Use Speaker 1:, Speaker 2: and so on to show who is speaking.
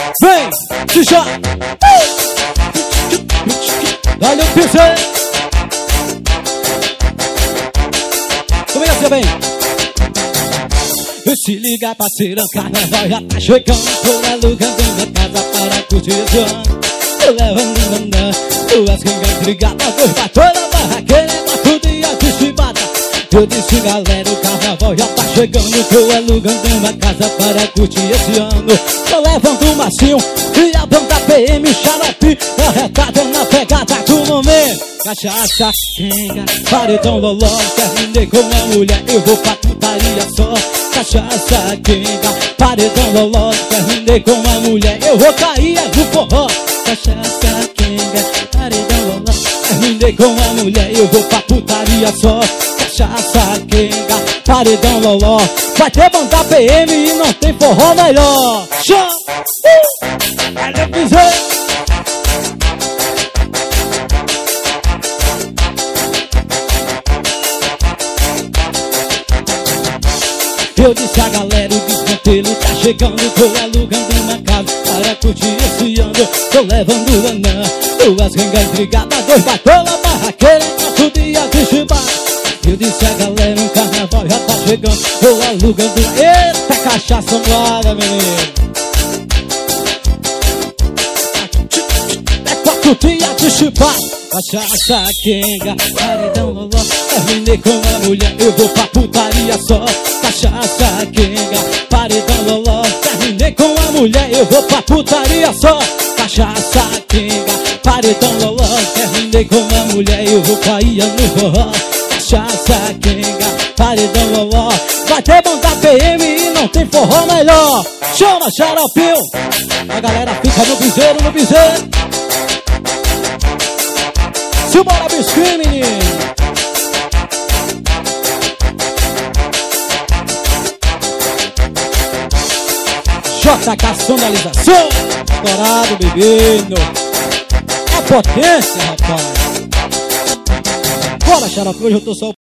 Speaker 1: Vem, Tijá. Olha o pincel. Como é que você vem? Se liga, parceirão, carnaval já tá chegando. Tô alugando uma casa para curtir esse ano. Tô levando nanã, duas quengas brigadas, dois batons na barraqueira, tudo e a chibata. Eu disse, galera, o carnaval já tá chegando. Tô alugando uma casa para curtir esse ano. Tô levando o macio e a banda PM, xarope, arretada na pegada do momento. Cachaça, quenga, paredão, loló. Terminei com a mulher, eu vou pra putaria só. Cachaça, quenga, paredão, loló. Terminei com a mulher, eu vou cair no forró. Cachaça, quenga, paredão, loló. Terminei com a mulher, eu vou pra putaria só. Cachaça, quenga, paredão, loló. Vai ter banda PM e não tem forró melhor. Chama! Olha o piseiro. Eu disse a galera, o desmantelo tá chegando. Tô alugando uma casa para curtir esse ano. Tô levando anã, duas rengas brigadas, dois batons na barraqueira, tudo dia de chibata. Eu disse a galera, o carnaval já tá chegando. Tô alugando, eita cachaça moada, menino. É quatro dias de chibata. Cachaça, quenga, paredão, loló. Terminei com a mulher, eu vou pra putaria só. Cachaça, quenga, paredão, loló. Terminei com a mulher, eu vou pra putaria só. Cachaça, quenga, paredão, loló. Terminei com a mulher, eu vou cair no forró. Cachaça, quenga, paredão, loló. Vai ter banda PM e não tem forró melhor. Chama, xaropinho. A galera fica no piseiro, no piseiro. Simbora, biscuit, menino. JK Sonalização. Estourado, bebendo. É potência, rapaz. Bora, xarope, hoje eu tô só